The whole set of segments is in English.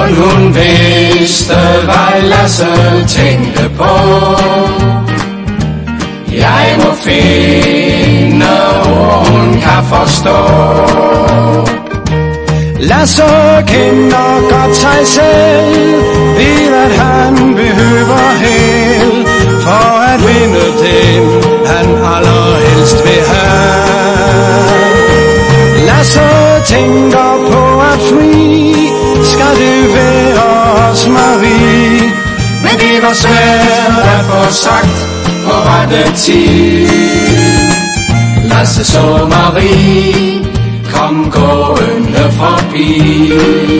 hun vidste, hvad Lasse tænkte på. Jeg må finde ord, hun kan forstå. Lasse kender godt sig selv, ved at han behøver held, for at vinde den, han allerhelst vil have. Lasse tænker på at fri, skal det være hos Marie. Men det var svært at få sagt på rette tid. Lasse så Marie kom gående forbi,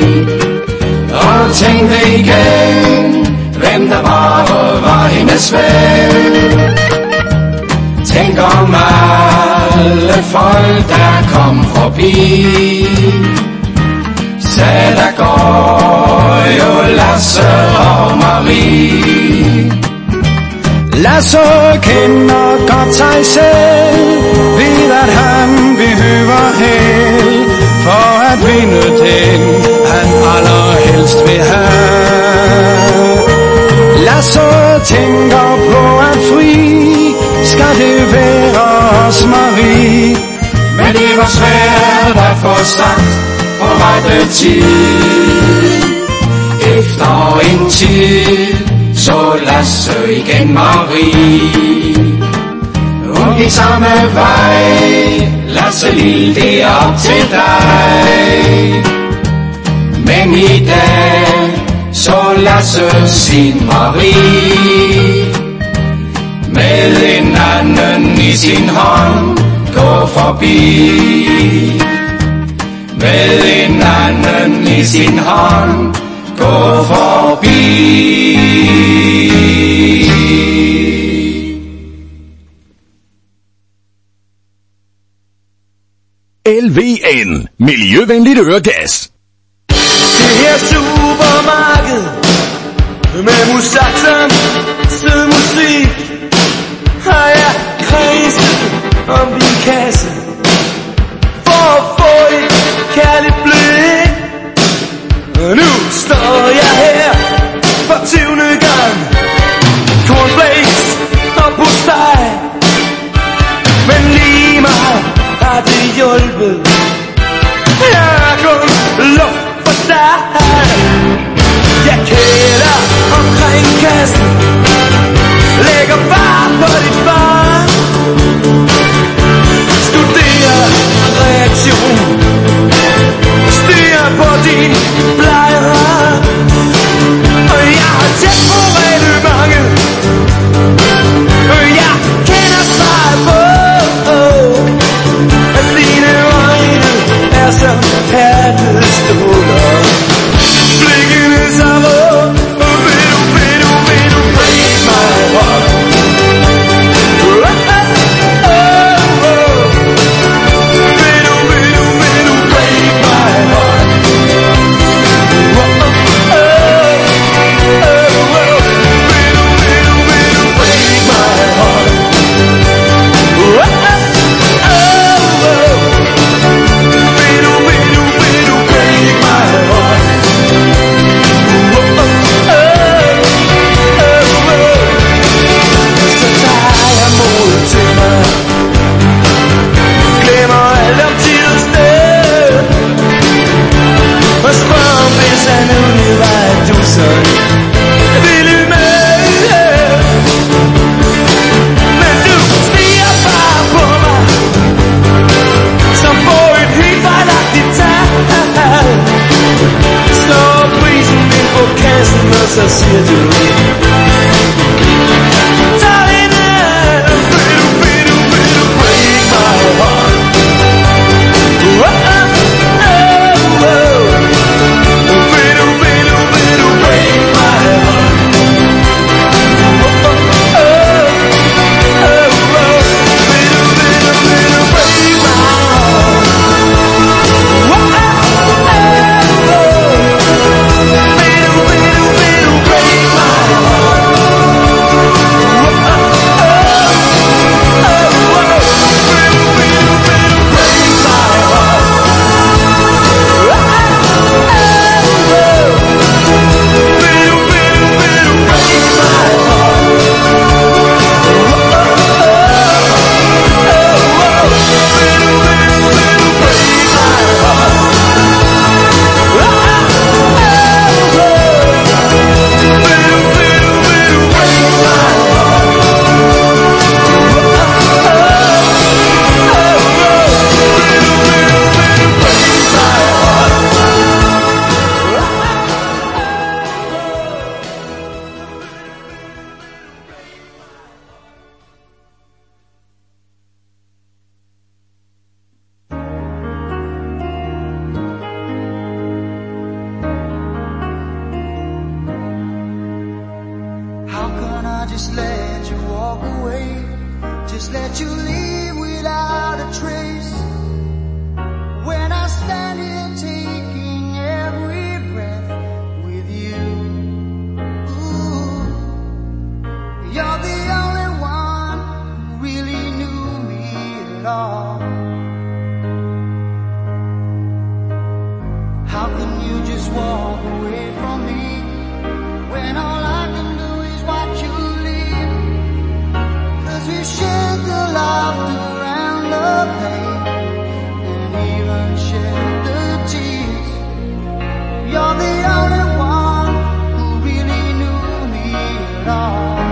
og tænkte igen, hvem der bare var hendes ven. Tænk om alle folk, der kom forbi, så der går jo Lasse og Marie. Lasse kender godt sig selv, ved at han behøver held, for at vinde den, han allerhelst vil have. Lasse tænker på at fri, skal det være hos Marie. Men det var svært at få sagt på rette tid. Efter en tid så Lasse igen Marie. Hun gik samme vej, Lasse lille, det er op til dig. Men i dag så Lasse sin Marie, med en anden i sin hånd gå forbi. Med en anden i sin hånd gå forbi. LVN, miljøvenligt øregas. Det her supermarked med Musaxen sød musik har jeg kredset om din kasse for at få et kærligt blik. Og nu står jeg her for 20. gang. Cornflakes og postej, men lige meget har det hjulpet. Jeg har kun luft for dig. Jeg kæler omkring kassen, lægger bare på dit far. Studerer reaktion just let you walk away, just let you leave without a trace. When I stand here taking every breath with you, ooh, you're the only one who really knew me at all. How can you just walk away from me when all I can do is watch you leave? 'Cause we shared the laughter and the pain, and even shared the tears. You're the only one who really knew me at all.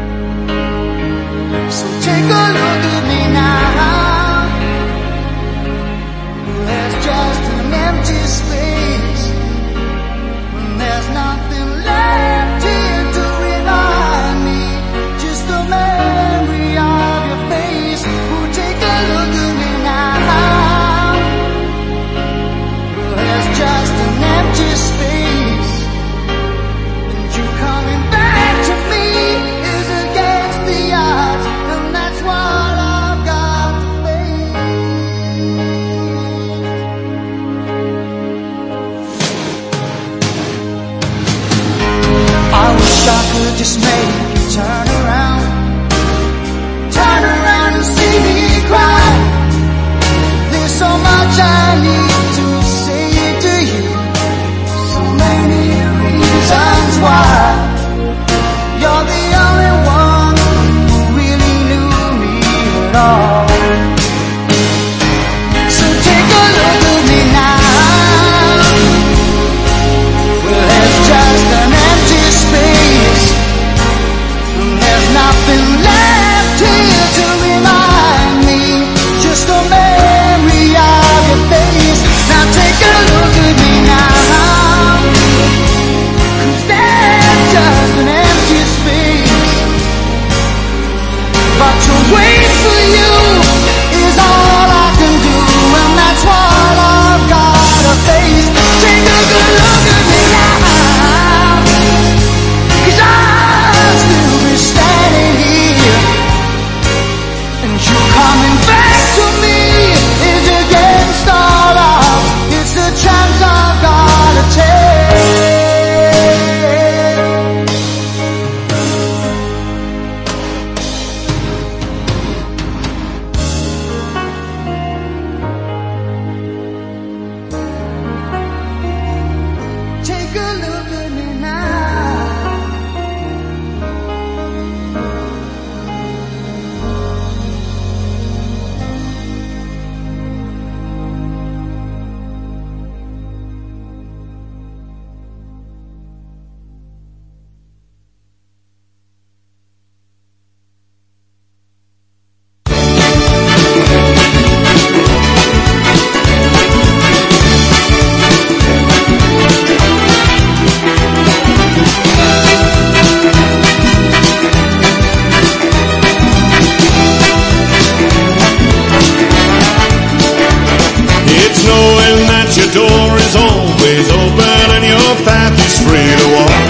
So take a look at me now. There's just an empty space. There's nothing left here to remind me, just the memory of your face. Oh, take a look at me now. There's just an empty space, and you coming back to me is against the odds, and that's what I've got to face. I wish I could just make you turn around and see me cry. There's so much I need to say to you, so many reasons why. You're the only one who really knew me at all. So take a look at me now. Well, there's just an empty space, and there's nothing left here to remind me, just the memory of your face. Now take a look at me now, 'cause there's just an empty space, but to wait for you is all I can do, and that's what I've gotta face. Take a good look at me now, 'cause I'll still be standing here, and you coming back to me is against all odds. It's the chance I've gotta take. Take a look at me now. It's knowing that your door is always open and your path is free to walk.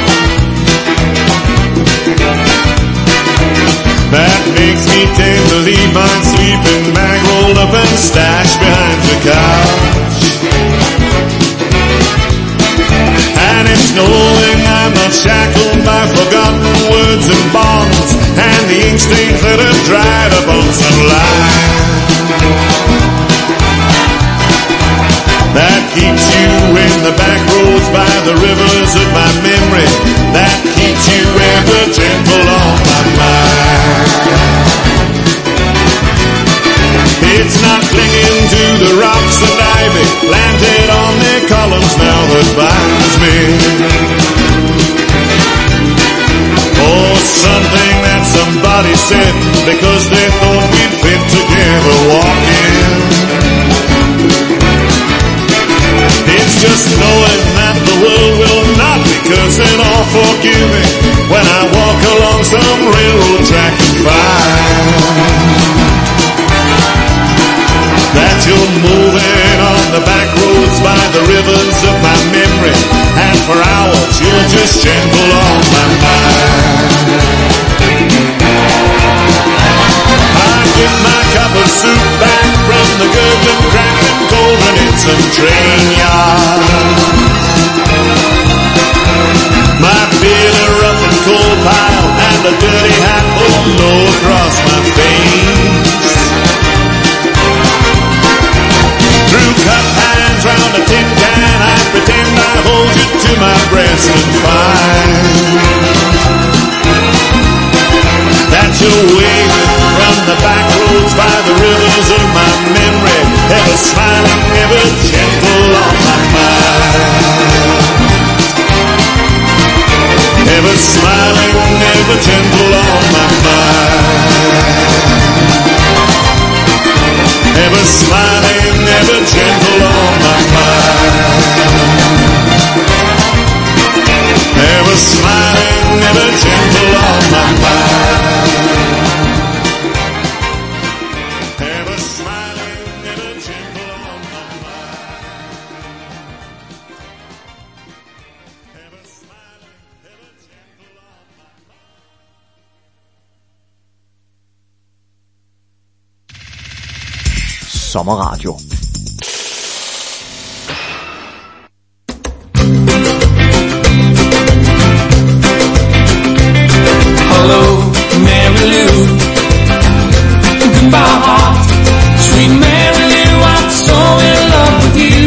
That makes me tend to leave my sleeping bag rolled up and stashed behind the couch. And it's knowing I'm not shackled by forgotten words and bonds, and the ink stains that have dried up on some line. That keeps you in the back roads by the rivers of my memory. That keeps you ever gentle on my mind. It's not clinging to the rocks and ivy planted on their columns now that binds me, or something that somebody said because they thought we'd fit together walking. It's just knowing that the world will not be cursing or forgiving when I walk along some railroad track and find that you're moving on the back roads by the rivers of my memory, and for hours you're just gentle on my mind. Richmond train yard. My beard a rough and coal pile and a dirty hat pulled low across my face. Through cupped hands round a tin can, I pretend I hold you to my breast and find that you're waving from the back roads by the rivers of my memory, ever smiling, ever gentle on my mind. Ever smiling, ever gentle on my mind. Ever smiling, ever gentle on my mind. Ever smiling, ever gentle on my mind. Ever smiling, ever gentle on my mind. Ever smiling, ever gentle on my mind. Sommerradio. Hello, Mary Lou. Goodbye, heart. Sweet Mary Lou, I'm so in love with you.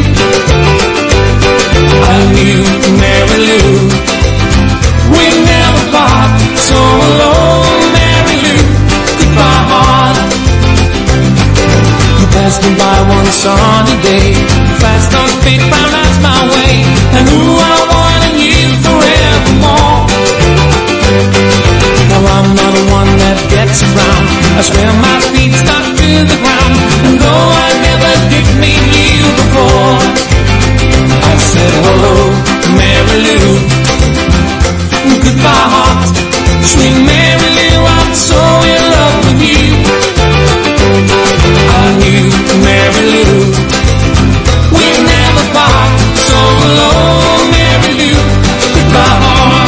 I knew Mary Lou. We never part. So alone, Mary Lou. Goodbye, heart. You passed me by one sunny day. Fast those big brown eyes my way. And ooh, I wanted you forevermore. Now I'm not the one that gets around. I swear my feet stuck to the ground. And though I never did meet you before, I said hello, Mary Lou. Goodbye, heart. Sweet Mary Lou, I'm so in love with you. I knew Mary Lou. We never part. So alone, Mary Lou. Goodbye, heart.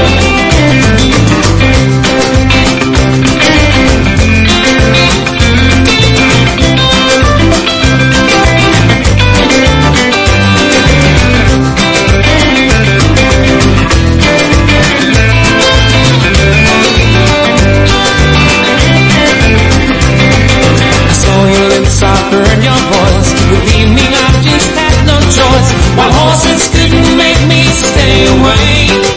I heard your voice. With evening I just had no choice. While horses couldn't make me stay away.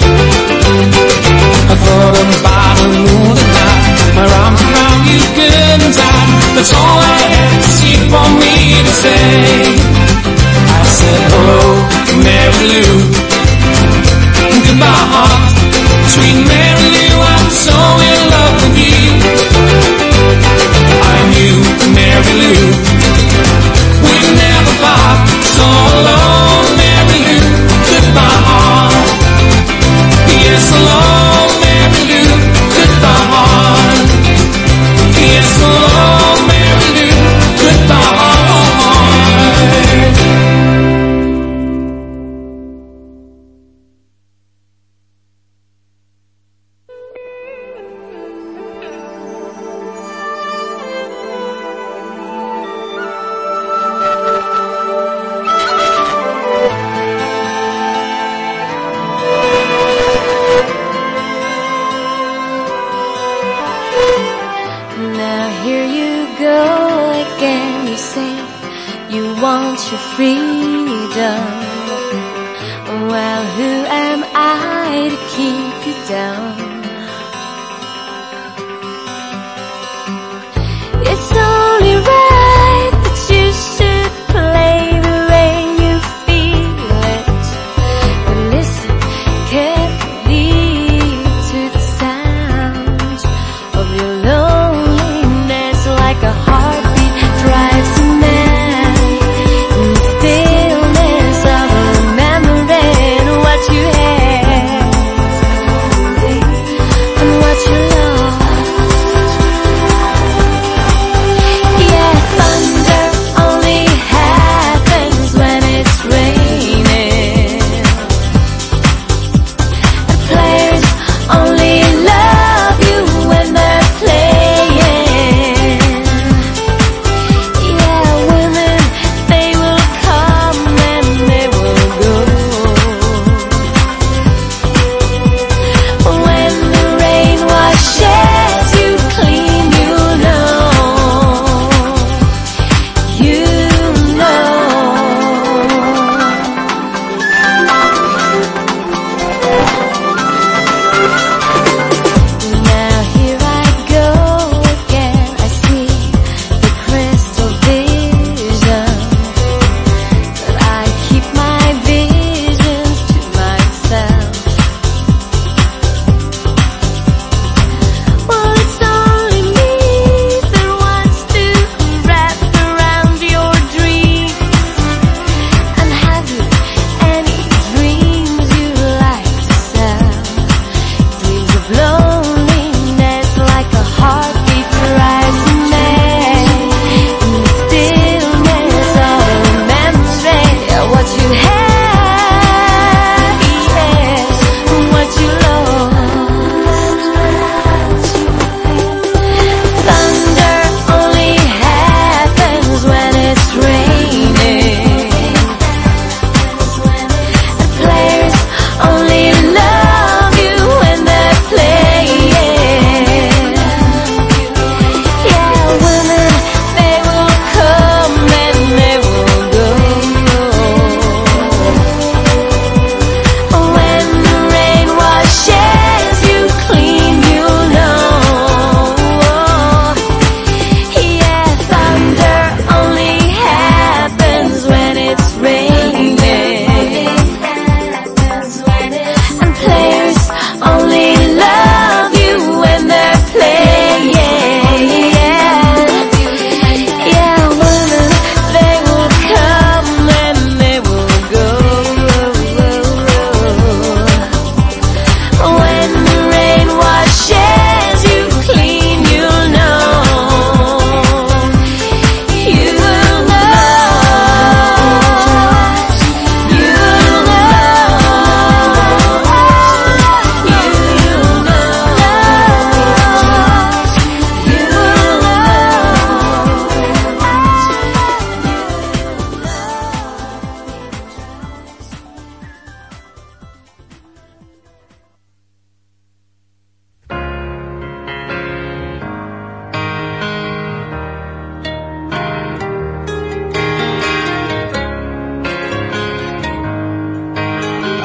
I thought about a moonlit night. My arms around you good and tight. That's all I had to see for me to say. I said hello, Mary Lou. Goodbye, heart. Sweet Mary Lou, I'm so in love with you. I knew Mary Lou. We never part. So long, Mary Lou. Goodbye, heart. Yes, so long, Mary Lou. Goodbye, heart. Yes, so long, Mary Lou. Goodbye, heart. Your freedom. Well, who am I to keep you down? It's only right that you should play the way you feel it. But listen carefully to the sound of your loneliness, like a heartbeat drives a man. Stillness of remembering what you had.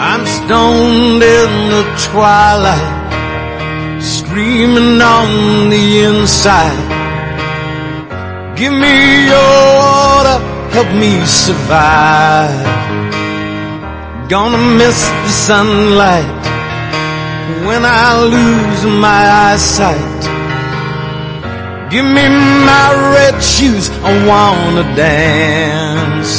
I'm stoned in the twilight, screaming on the inside. Give me your water, help me survive. Gonna miss the sunlight when I lose my eyesight. Give me my red shoes, I wanna dance.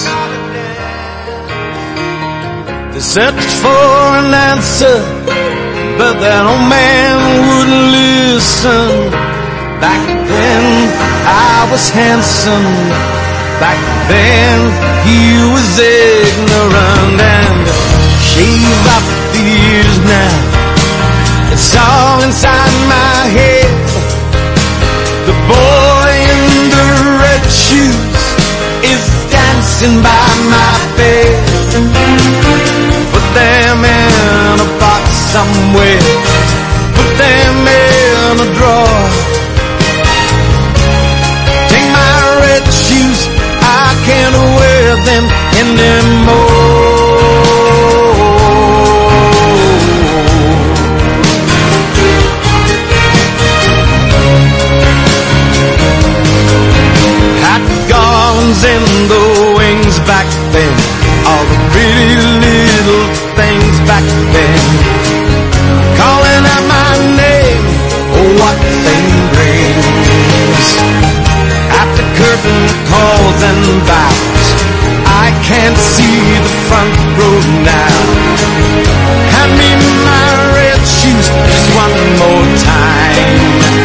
They searched for an answer, but that old man wouldn't listen. Back then I was handsome, back then he was ignorant. And shave off the years now, it's all inside my head. The boy in the red shoes is dancing by my bed. Put them in a box somewhere, put them in a drawer. Take my red shoes, I can't wear them anymore. Hot garlands in the wings back then, all the pretty little things back then, calling out my name, oh what fame brings. After curtain calls and bows, I can't see the front row now. Hand me my red shoes just one more time.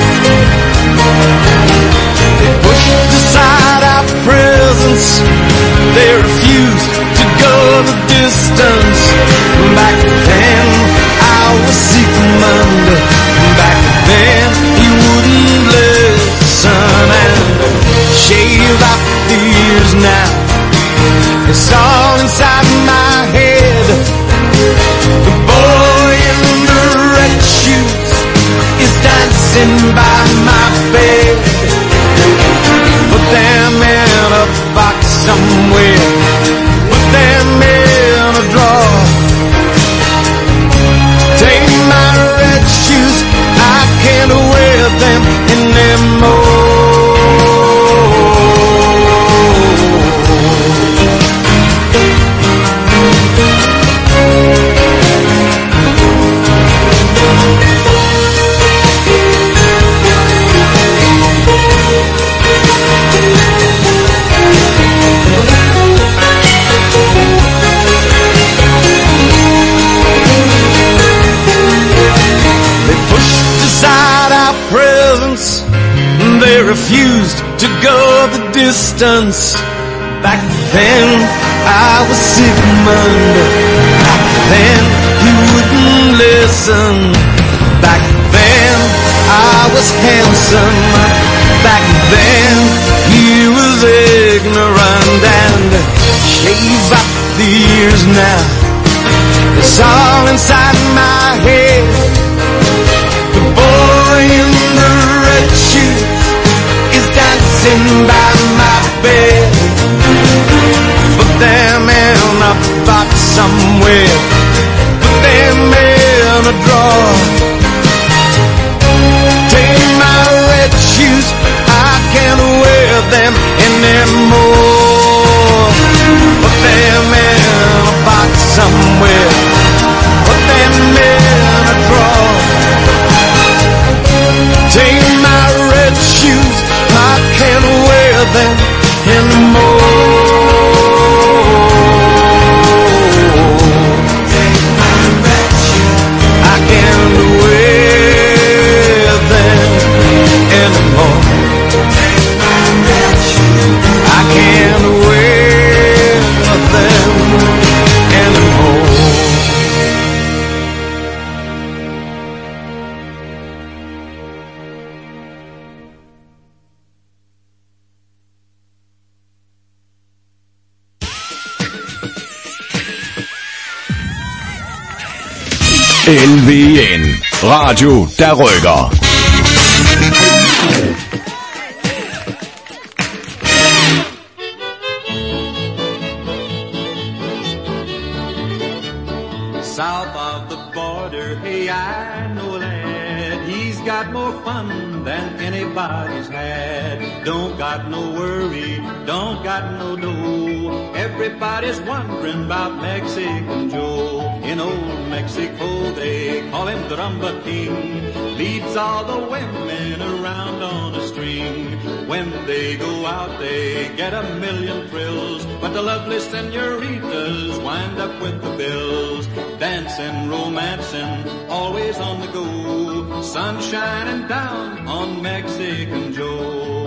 They pushed aside our presence, they refused to go the distance. Back then I was Sigmund, back then he wouldn't listen. And shave off the years now, it's all inside my head. The boy in the red shoes is dancing by my bed. Put them in a box somewhere, put them in a drawer. Take my red shoes, I can't wear them anymore. They refused to go the distance. Back then I was Sigmund, back then he wouldn't listen. Back then I was handsome, back then he was ignorant. And shave up the years now, it's all inside my head. The boy in the red shoes is dancing by my bed. Put them in a box somewhere, put them in a drawer. Take my red shoes, I can't wear them anymore. Put them in a box somewhere, put them in a drawer. Take my red shoes, I can't wear them anymore. Take my red shoes, I can't wear them anymore. Take my red shoes, I can't wear them anymore. LVN. Radio, der rykker. south of the border, hey, I know a lad. He's got more fun than anybody's had. Don't got no worry, don't got no dough. Everybody's wondering about Mexican Joe. In old Mexico, they call him the Rumba King. Leads all the women around on a string. When they go out, they get a million thrills. But the lovely senoritas wind up with the bills. Dancing, romancing, always on the go. Sun shining down on Mexican Joe.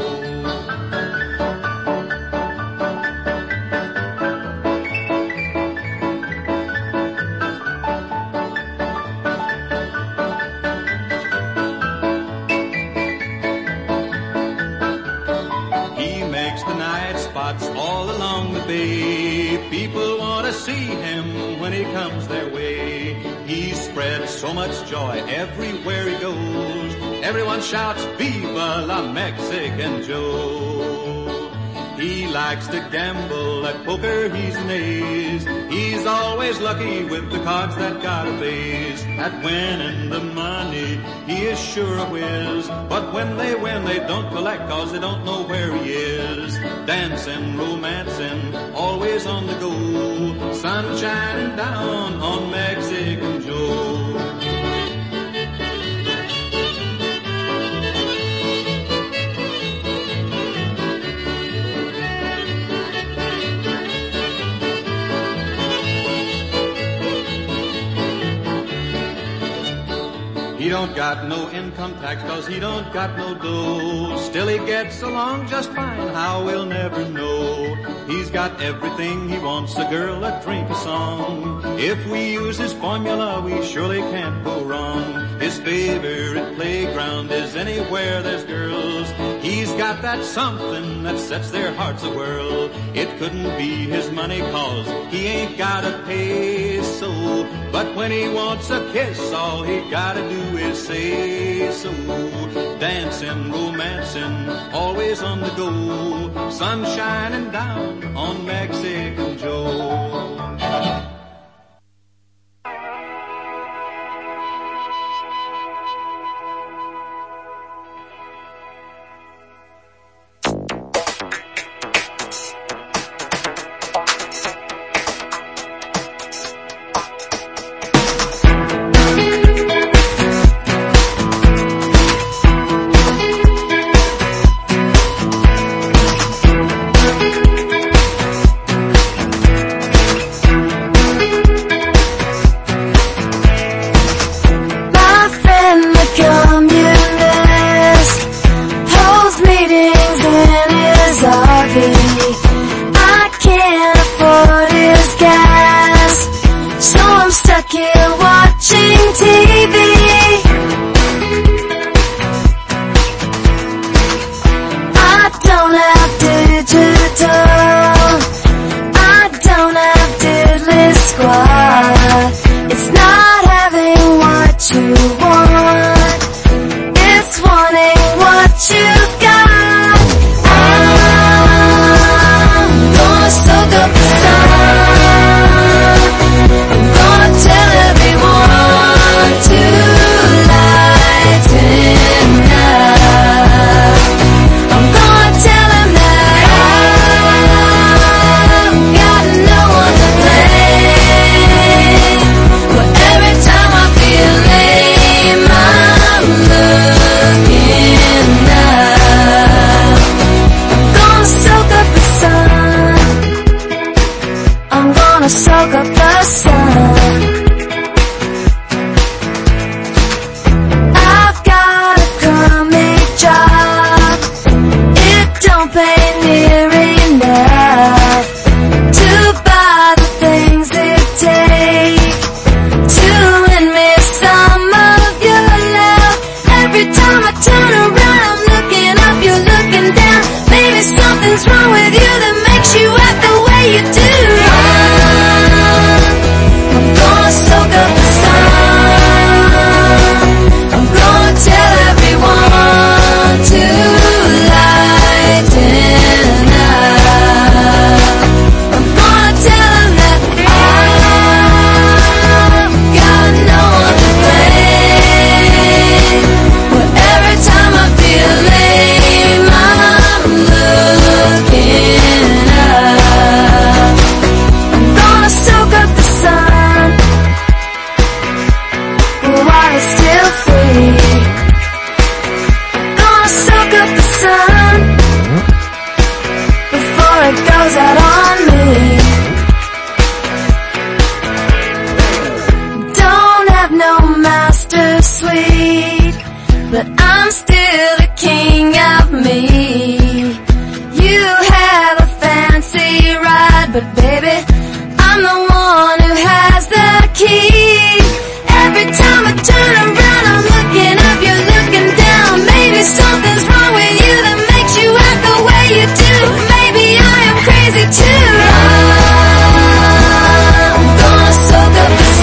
All along the bay, people want to see him when he comes their way. He spreads so much joy everywhere he goes. Everyone shouts, Viva la Mexican Joe. He likes to gamble, at poker he's an ace. He's always lucky with the cards that got a face. At winning the money, he is sure a whiz. But when they win, they don't collect, cause they don't know where he is. Dancing, romancing, always on the go. Sun shining down on Mexican Joe. He don't got no income tax cause he don't got no dough. Still he gets along just fine, how we'll never know. He's got everything he wants, a girl, a drink, a song. If we use his formula, we surely can't go wrong. His favorite playground is anywhere there's girls. He's got that something that sets their hearts a-whirl. It couldn't be his money cause he ain't got a peso. But when he wants a kiss, all he gotta do is say so. Dancing, romancing, always on the go. Sun shining down on Mexican Joe. Tell everyone no master sweet, but I'm still the king of me. You have a fancy ride, but baby, I'm the one who has the key. Every time I turn around, I'm looking up, you're looking down. Maybe something's wrong with you that makes you act the way you do. Maybe I am crazy too. I'm gonna soak up the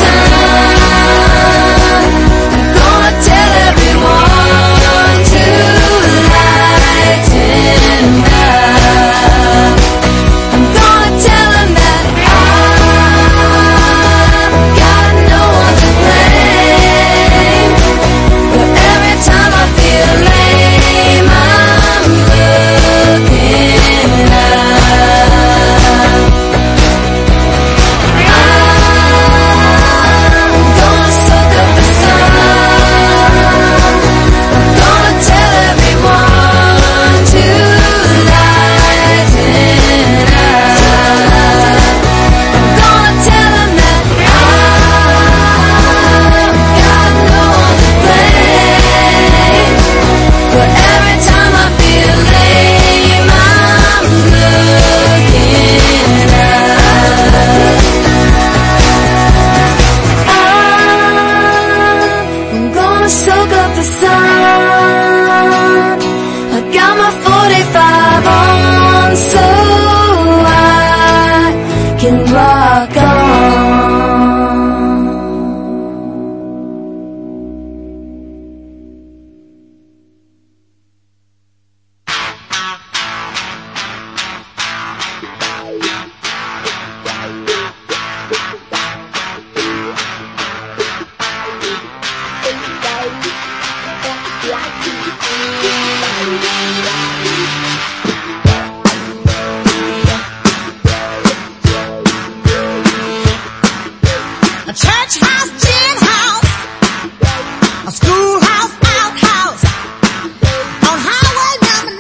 sun. I'm gonna tell everyone to lighten up. I'm gonna tell them that I've got no one to blame. But every time I feel lame, I'm looking up. I'm gonna soak up the sun. I'm gonna tell everyone to lighten up. I'm gonna tell them that I've got no one to blame. But every time I feel lame, I'm looking up. I'm gonna soak up the sun. I got my 45 on so I can rock on. A church house, gin house, a schoolhouse, outhouse, on highway number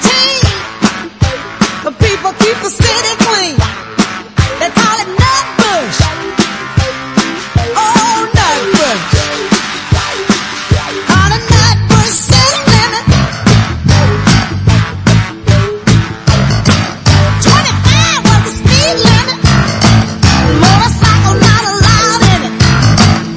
19. The people keep the city clean. They call it Nutbush. Oh, Nutbush. On a Nutbush city limit. 25 was the speed limit. Motorcycle not allowed in it.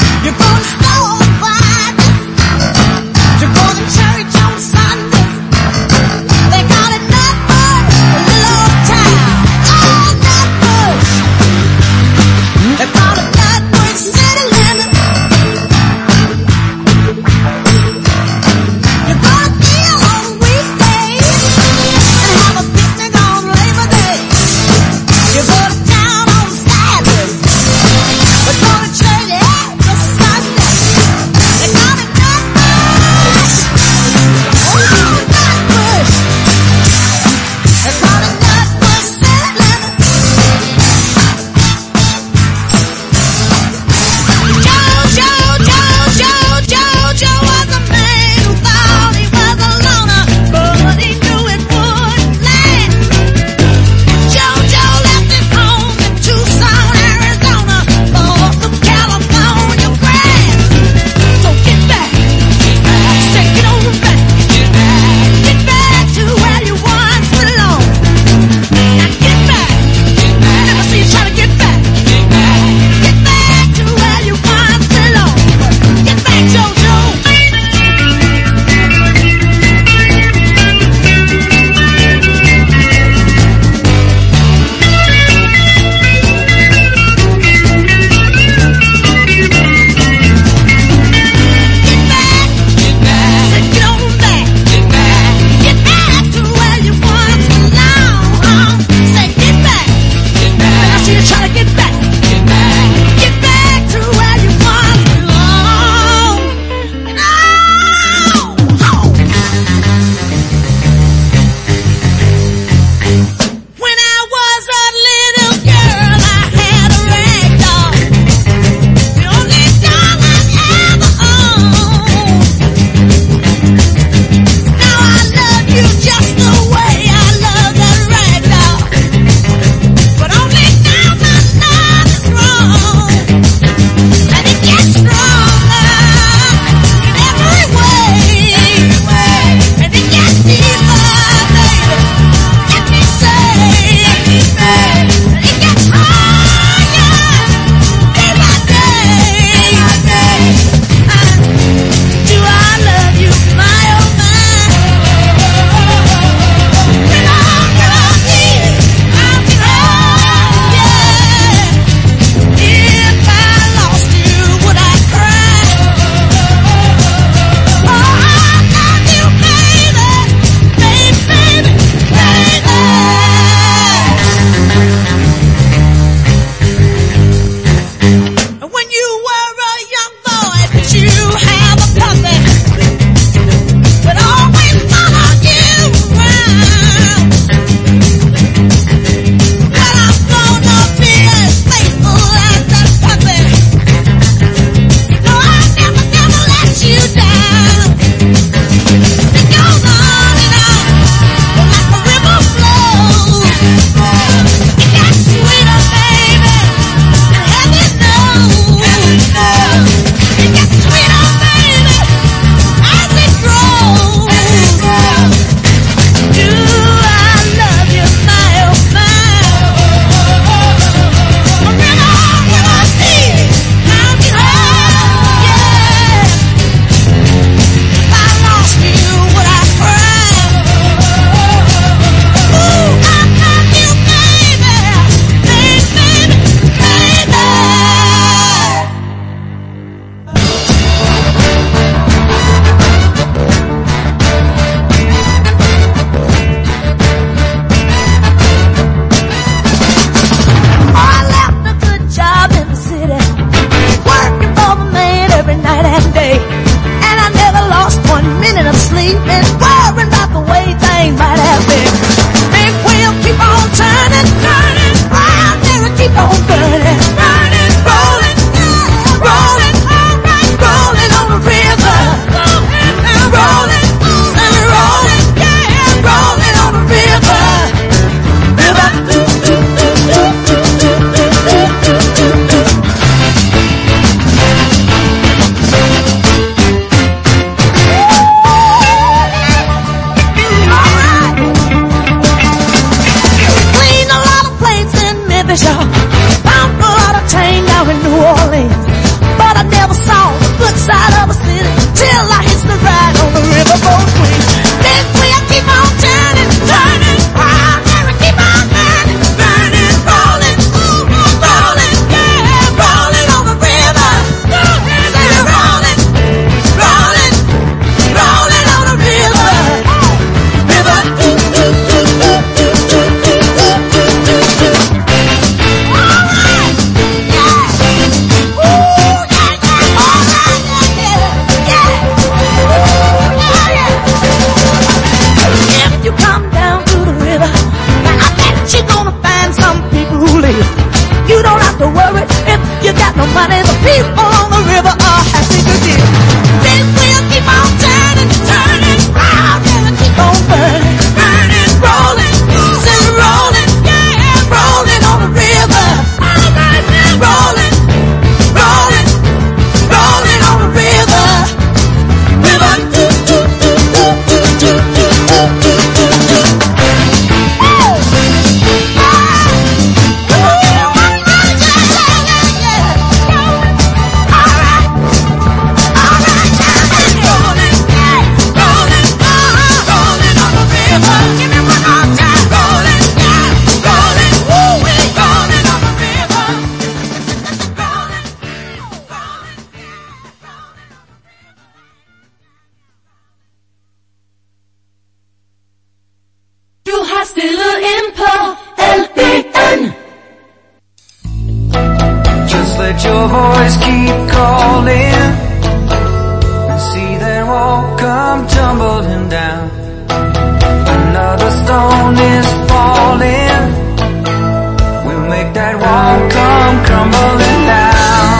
voice keep calling, and see that wall come tumbling down. Another stone is falling, we'll make that wall come crumbling down.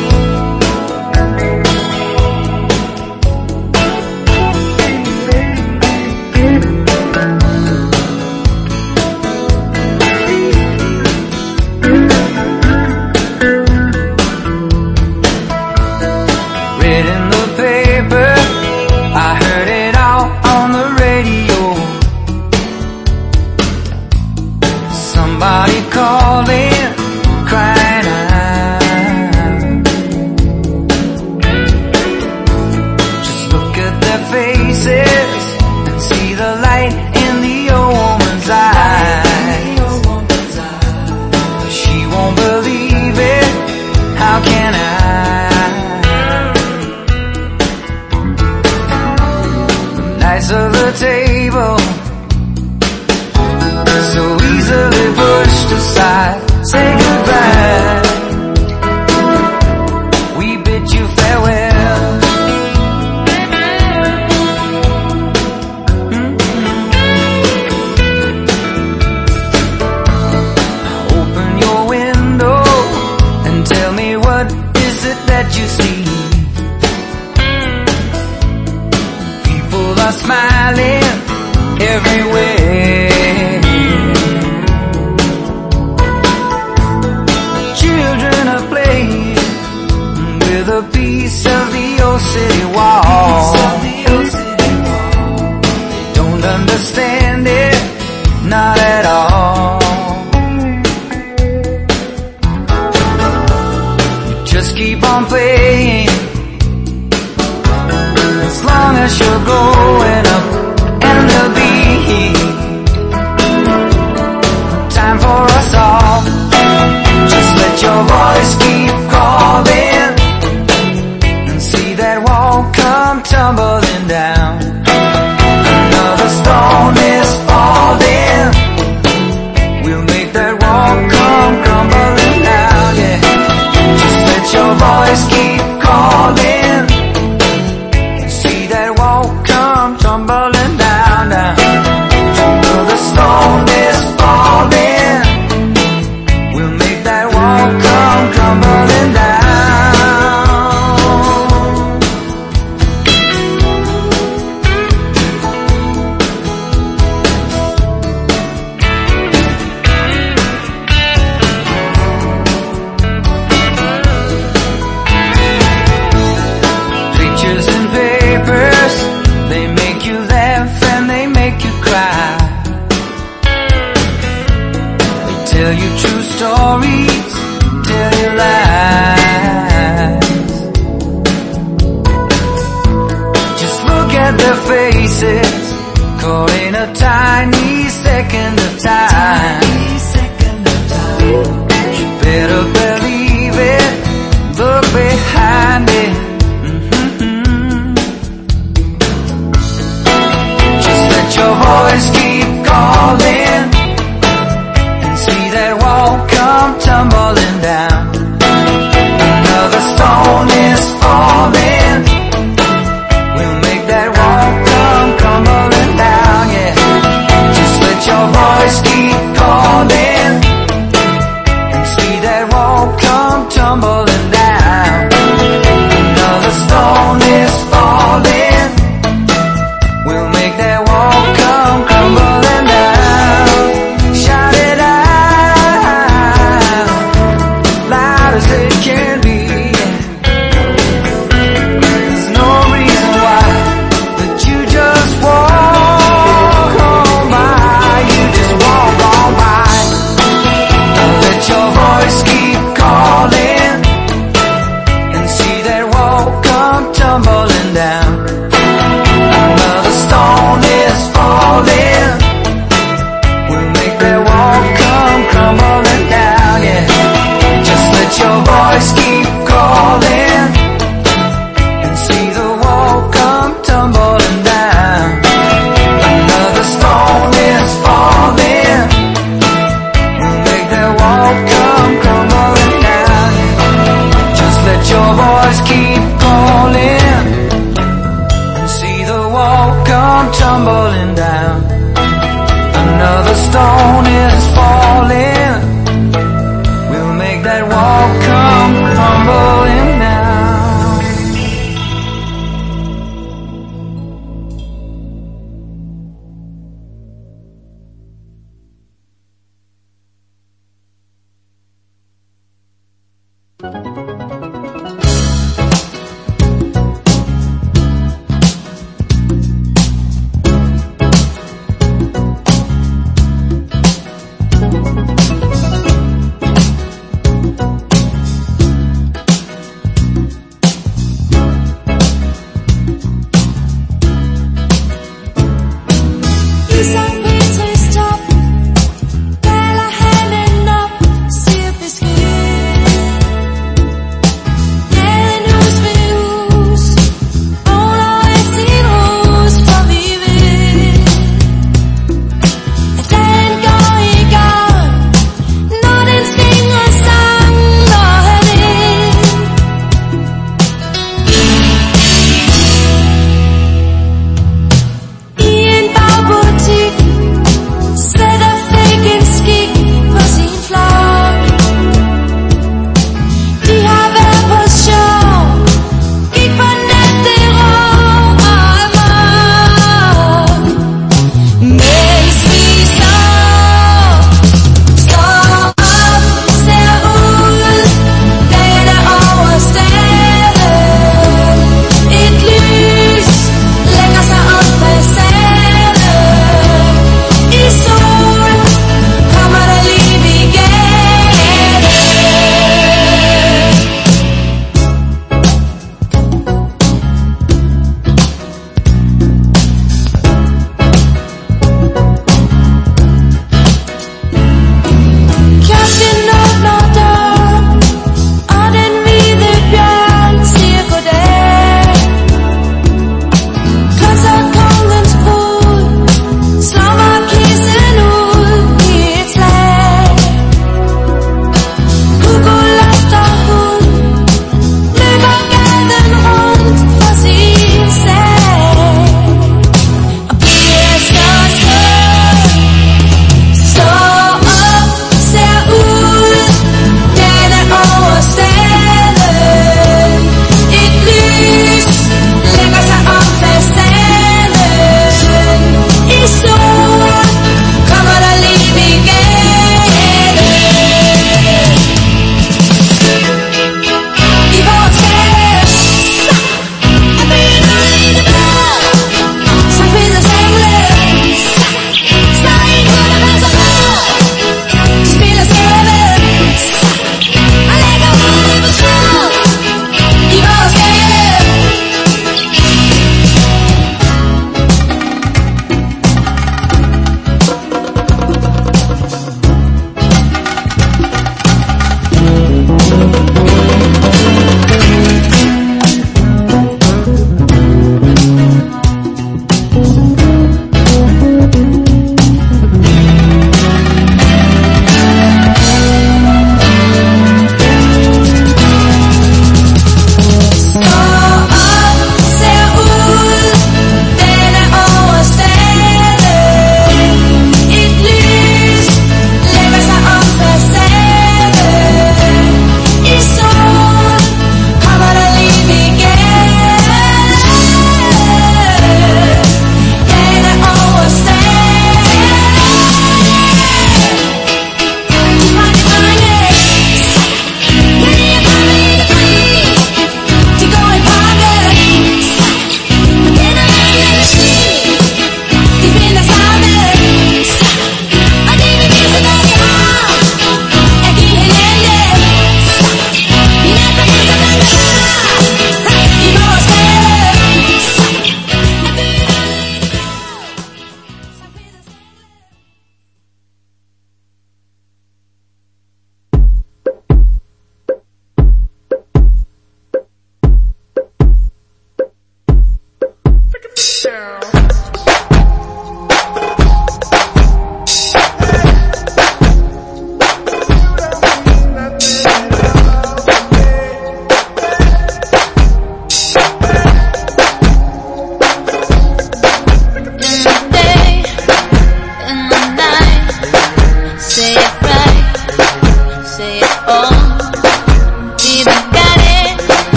Somebody calling, crying out. Just look at their faces and see the light in the old woman's eyes. She won't believe it, how can I? The nights of the table, so easily pushed aside. Say goodbye, we bid you farewell. Open your window and tell me, what is it that you see? People are smiling everywhere. With a piece of the old city wall. Don't understand it, not at all. Just keep on playing, as long as you're going up and the beat. Time for us all, just let your voice keep calling, that wall come tumbling down. Another stone is falling, we'll make that wall come crumbling down, yeah. Just let your voice keep calling, see that wall come tumbling down, down. Another stone is falling, we'll make that wall come crumbling down. Tell you true stories, tell you lies. Just look at their faces, caught in a tiny second of time. You better believe it, look behind it. Just let your voice keep calling, see that wall come tumbling down. Another stone is falling, we'll make that wall come crumbling down, yeah. Just let your voice keep calling, and see that wall come tumbling down. Another stone is falling, we'll make that wall come crumbling down. just keep calling and see the wall come tumbling down. Another stone is falling. We'll make that wall come crumbling down.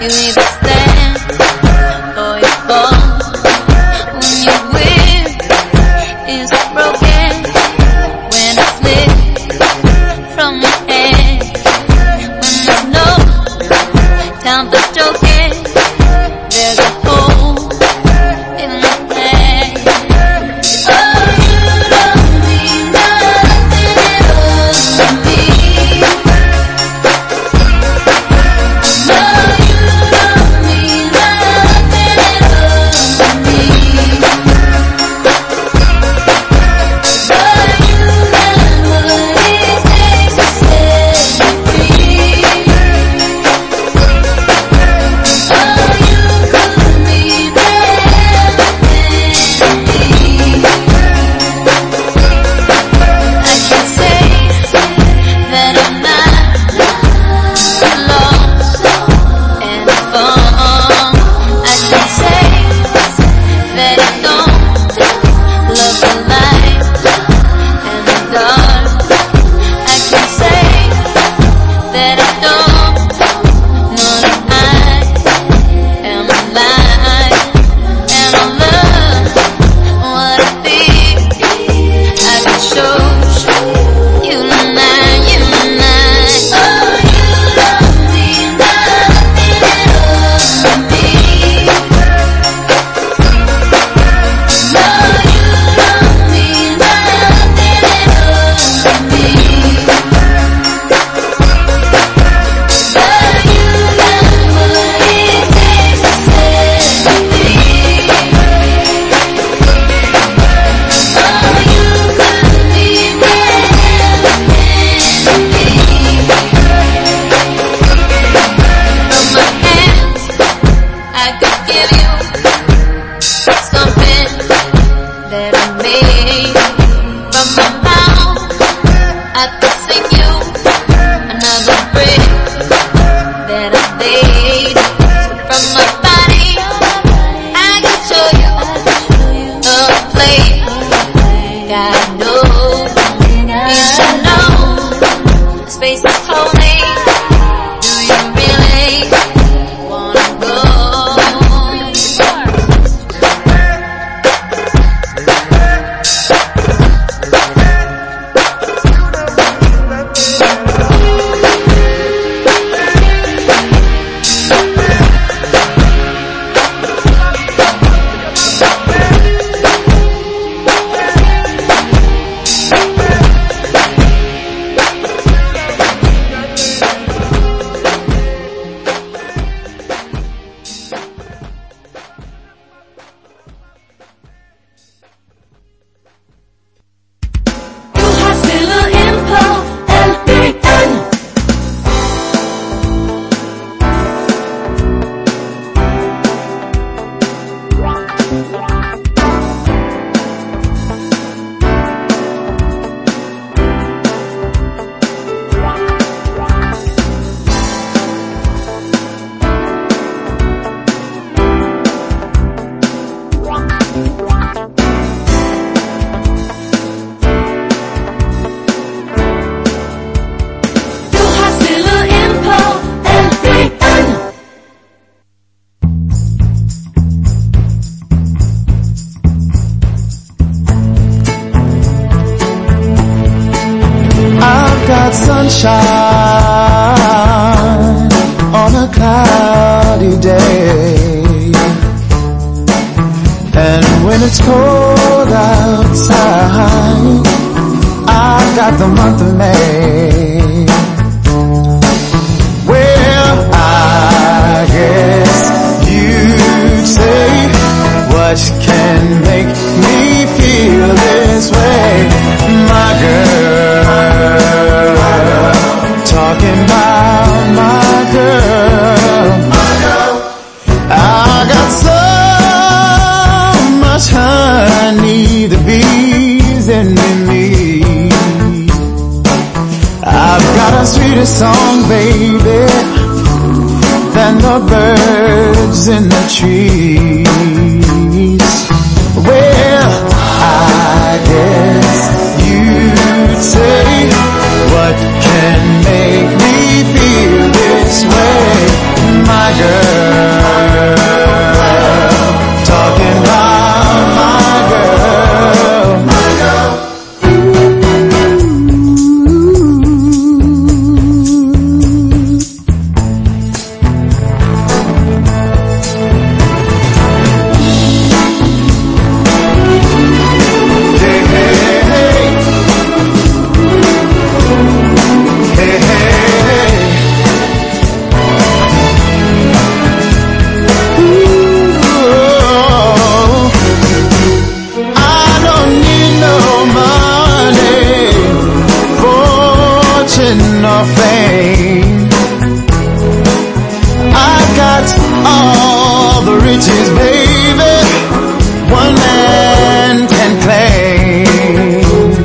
sunshine on a cloudy day. And when it's cold outside, I've got the month of May. Well, I guess you'd say, what can make me feel this way? My girl, talking about my girl. I got so much honey, the bees in me. I've got a sweeter song, baby, than the birds in the trees. Well, I guess you'd say, what can make me feel this way? My girl, riches, baby, one man can claim.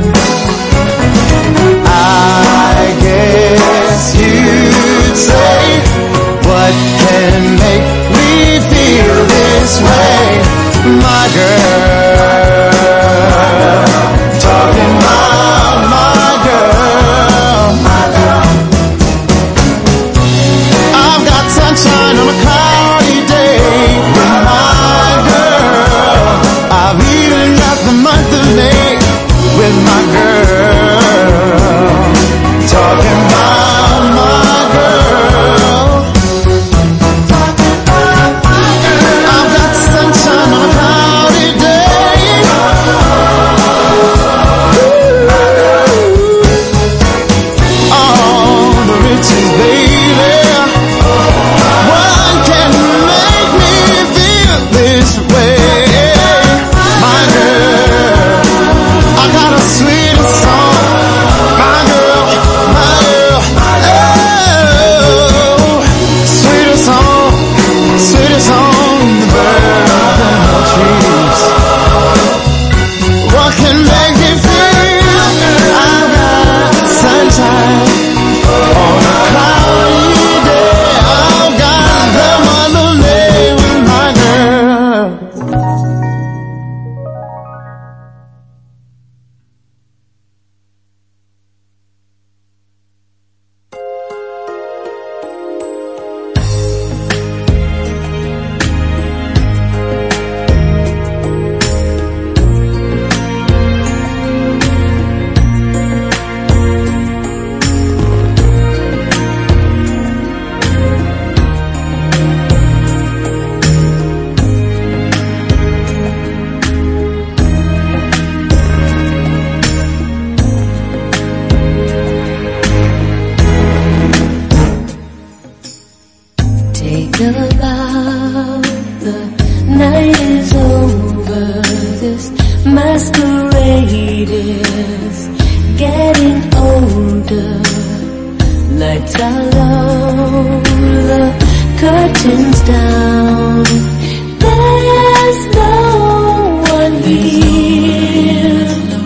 I guess you'd say, what can make me feel this way, my girl? Talking about my girl. I've got sunshine on a cloudy day with my girl. I've even got the month of May with my girl. Talking about my girl. I've got sunshine on a cloudy day. All the riches, baby. What can make me feel this way, my girl? I got a sweet song, my girl, my girl. Oh, sweetest song, the birds and the trees. What can make me feel? I've got sunshine on a cloudy day. I've got the month of May with my girl. Take a bow, the night is over, this masquerade is getting older. Lights are low, the curtains down, there's no one here.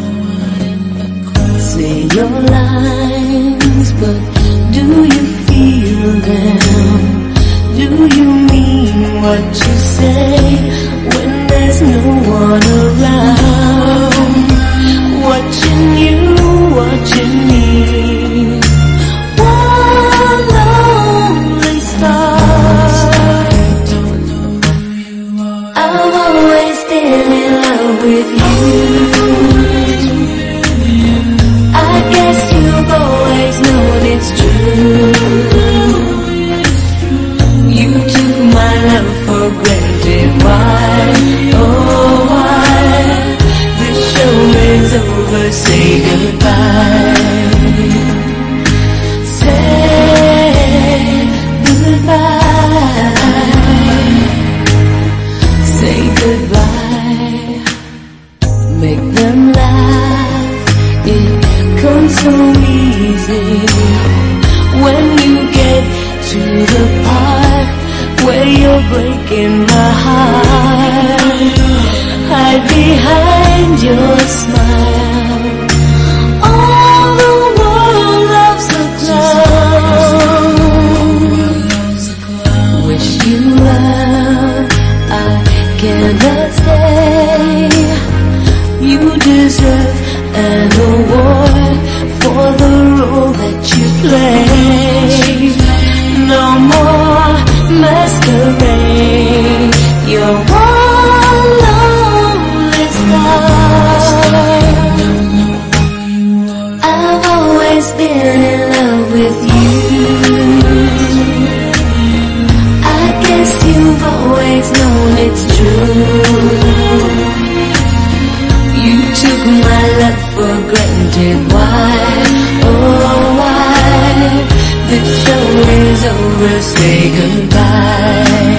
Say your lines, but do you feel them? Do you mean what you say when there's no one around? Watching you, watching me. One lonely star. I've always been in love with you. I guess you've always known it's true. You took my love for granted. Why, oh why? The show is over, say goodbye. Say goodbye. Say goodbye. Make them laugh, it comes so easy when you get to the part where you're breaking my heart. Hide behind your smile. All the world loves a clown. Wish you well, I cannot stay. You deserve an award for the role that you play. No more masquerade. You're one lonely star. I've always been in love with you. I guess you've always known it's true. You took my love for granted. Why, oh why? The show is over, say goodbye.